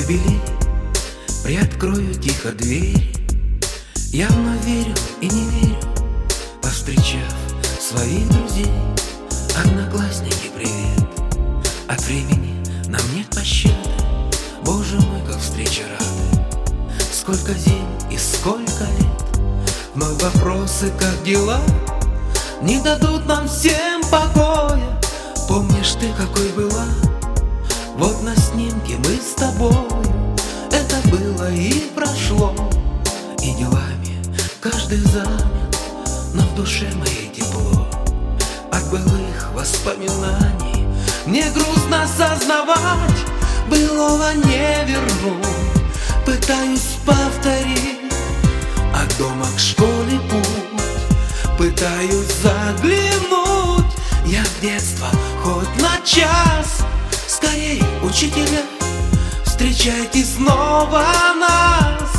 юбилей, приоткрою тихо дверь. Я вновь верю и не верю, повстречав своих друзей. Одноклассники, привет, от времени нам нет пощады. Боже мой, как встреча рады. Сколько зим и сколько лет, вновь вопросы, как дела, не дадут нам всем покоя. Помнишь ты, какой была? Вот на снимке мы с тобою. Это было и прошло, и делами каждый занят, но в душе моей тепло. От былых воспоминаний мне грустно сознавать, былого не вернуть. Пытаюсь повторить от дома к школе путь, пытаюсь заглянуть я в детство хоть на час. Скорей, учителя, встречайте снова нас.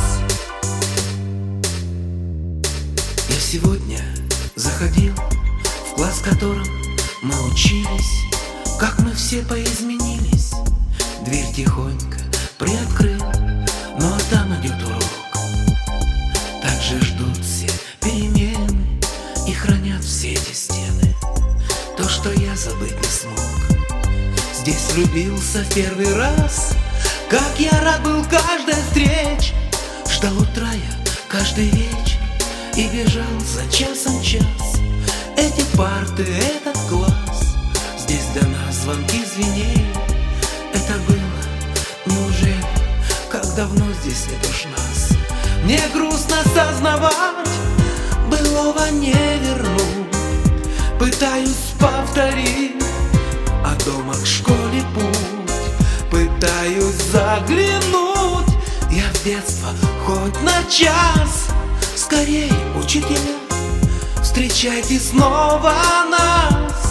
Я сегодня заходил в класс, в котором мы учились. Как мы все поизменились. Дверь тихонько приоткрыл, ну а там идет урок. Так же ждут все перемены и хранят все эти стены то, что я забыть не смог. Здесь влюбился в первый раз. Как я рад был каждой встрече. Ждал утра я каждый вечер и бежал за часом час. Эти парты, этот класс, здесь для нас звонки звенели. Это было, неужели, как давно здесь нет уж нас? Мне грустно сознавать, былого не вернуть. Пытаюсь повторить от дома к школе путь, пытаюсь заглянуть я в детство хоть на час. Скорей, учителя, встречайте снова нас.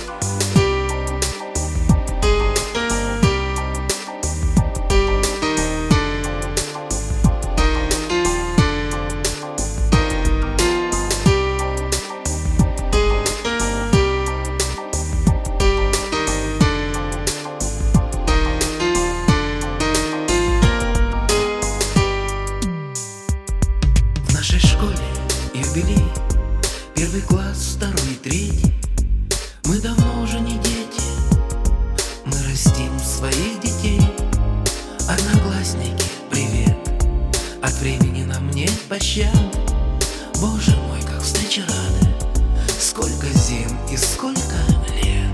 В нашей школе юбилей, первый класс, второй и третий. Мы давно уже не дети, мы растим своих детей. Одноклассники, привет, от времени нам нет пощады. Боже мой, как встреча рады. Сколько зим и сколько лет.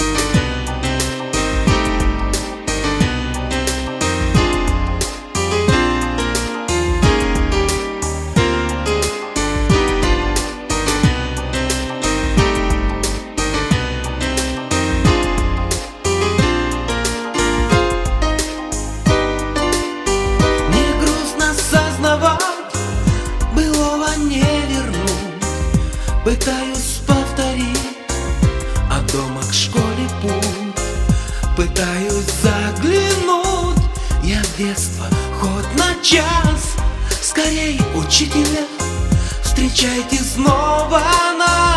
Былого не вернуть. Пытаюсь повторить от дома к школе путь, пытаюсь заглянуть я в детство хоть на час. Скорей, учителя, встречайте снова нас.